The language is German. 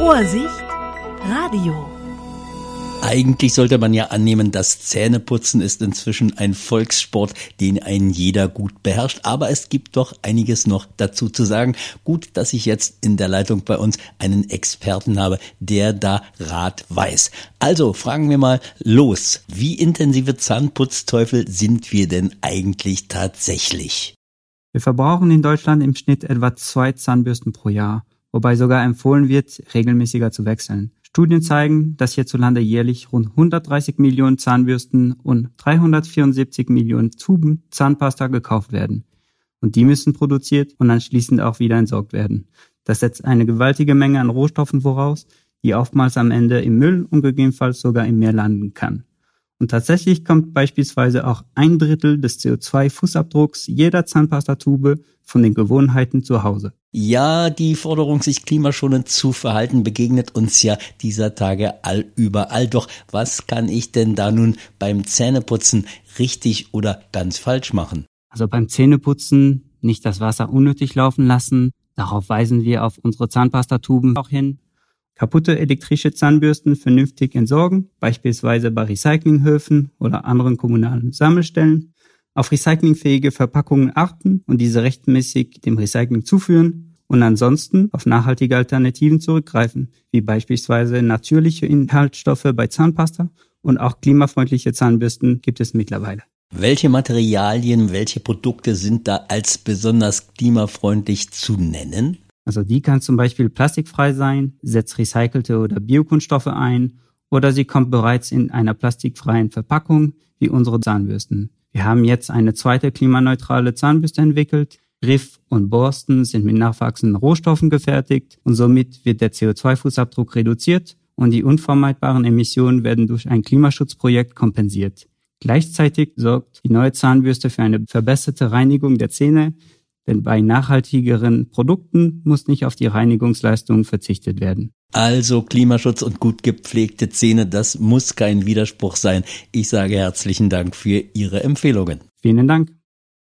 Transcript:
Ohrsicht Radio. Eigentlich sollte man ja annehmen, das Zähneputzen ist inzwischen ein Volkssport, den ein jeder gut beherrscht. Aber es gibt doch einiges noch dazu zu sagen. Gut, dass ich jetzt in der Leitung bei uns einen Experten habe, der da Rat weiß. Also fragen wir mal los. Wie intensive Zahnputzteufel sind wir denn eigentlich tatsächlich? Wir verbrauchen in Deutschland im Schnitt etwa 2 Zahnbürsten pro Jahr, wobei sogar empfohlen wird, regelmäßiger zu wechseln. Studien zeigen, dass hierzulande jährlich rund 130 Millionen Zahnbürsten und 374 Millionen Tuben Zahnpasta gekauft werden. Und die müssen produziert und anschließend auch wieder entsorgt werden. Das setzt eine gewaltige Menge an Rohstoffen voraus, die oftmals am Ende im Müll und gegebenenfalls sogar im Meer landen kann. Und tatsächlich kommt beispielsweise auch 1/3 des CO2-Fußabdrucks jeder Zahnpastatube von den Gewohnheiten zu Hause. Ja, die Forderung, sich klimaschonend zu verhalten, begegnet uns ja dieser Tage überall. Doch was kann ich denn da nun beim Zähneputzen richtig oder ganz falsch machen? Also beim Zähneputzen nicht das Wasser unnötig laufen lassen. Darauf weisen wir auf unsere Zahnpastatuben auch hin. Kaputte elektrische Zahnbürsten vernünftig entsorgen, beispielsweise bei Recyclinghöfen oder anderen kommunalen Sammelstellen. Auf recyclingfähige Verpackungen achten und diese rechtmäßig dem Recycling zuführen und ansonsten auf nachhaltige Alternativen zurückgreifen, wie beispielsweise natürliche Inhaltsstoffe bei Zahnpasta und auch klimafreundliche Zahnbürsten gibt es mittlerweile. Welche Materialien, welche Produkte sind da als besonders klimafreundlich zu nennen? Also die kann zum Beispiel plastikfrei sein, setzt recycelte oder Biokunststoffe ein oder sie kommt bereits in einer plastikfreien Verpackung wie unsere Zahnbürsten. Wir haben jetzt eine zweite klimaneutrale Zahnbürste entwickelt. Griff und Borsten sind mit nachwachsenden Rohstoffen gefertigt und somit wird der CO2-Fußabdruck reduziert und die unvermeidbaren Emissionen werden durch ein Klimaschutzprojekt kompensiert. Gleichzeitig sorgt die neue Zahnbürste für eine verbesserte Reinigung der Zähne, denn bei nachhaltigeren Produkten muss nicht auf die Reinigungsleistung verzichtet werden. Also Klimaschutz und gut gepflegte Zähne, das muss kein Widerspruch sein. Ich sage herzlichen Dank für Ihre Empfehlungen. Vielen Dank.